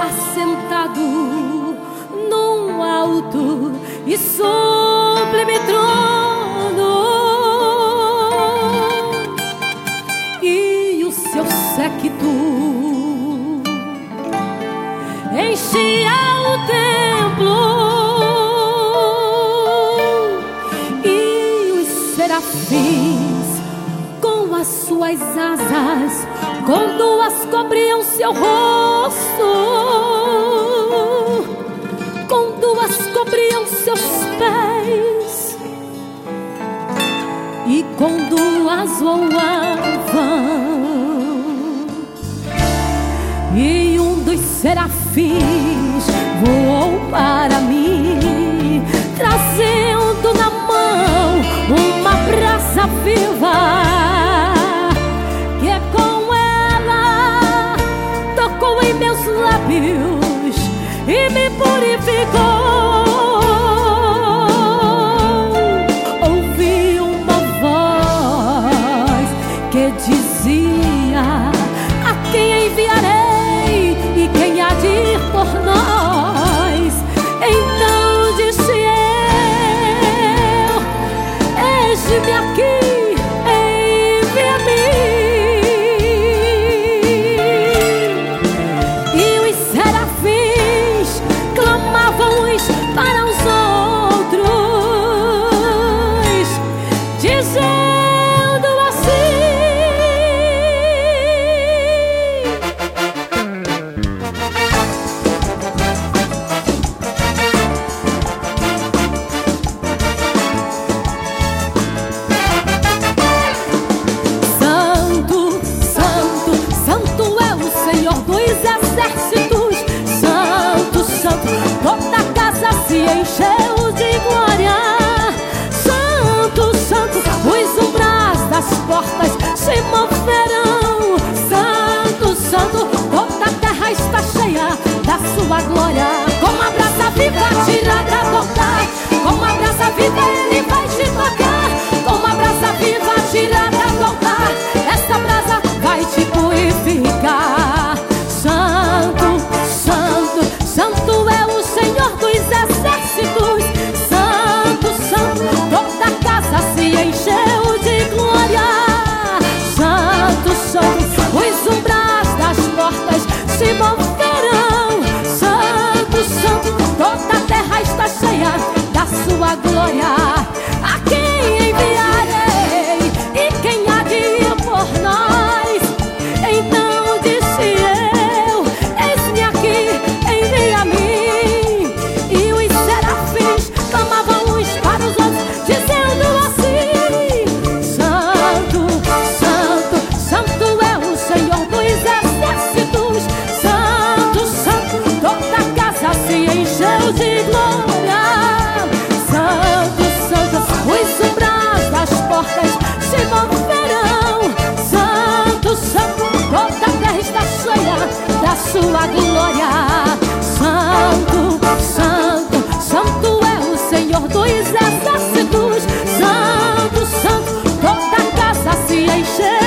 assentado num alto e sublime trono, e o seu séquito enchia o templo, e os serafins com as suas asas com duas cobriam seu rosto, com duas cobriam seus pés, e com duas voavam. E um dos serafins voou para mim, trazendo na mão uma brasa viva, que com ela tocou em meus lábios e me purificou. Ouvi uma voz que dizia: a quem enviarei e quem há de ir por nós? Então disse eu: eis-me aqui, envia-me. E os serafins clamavam uns para os outros, dizendo assim: Santo, Santo, Santo é o Senhor dos exércitos. Santo, Santo, toda a casa se encheu de glória. Santo, Santo, os umbrais das portas se moverão. Santo, Santo, toda a terra está cheia da sua glória. Como a brasa viva tirada do altar, como a brasa viva ele vai te tocar. Como a brasa viva tirada do altar, essa brasa vai te purificar. Santo, Santo, Santo é o Senhor dos exércitos. Santo, Santo, toda a casa se encheu de glória. Santo, Santo, os umbrais das portas se moverão. Santo, Santo, toda a terra está cheia da sua glória. A quem enviarei e quem há de ir por nós? Então disse eu: eis-me aqui, envia-me. E os serafins clamavam uns para os outros, dizendo assim: Santo, Santo, Santo é o Senhor dos exércitos. Santo, Santo, toda a casa se encheu de glória. Santo, Santo, os umbrais das portas se moverão. Santo, Santo, toda a terra está cheia da sua glória. Santo, Santo, Santo é o Senhor dos exércitos. Santo, Santo, toda a casa se encheu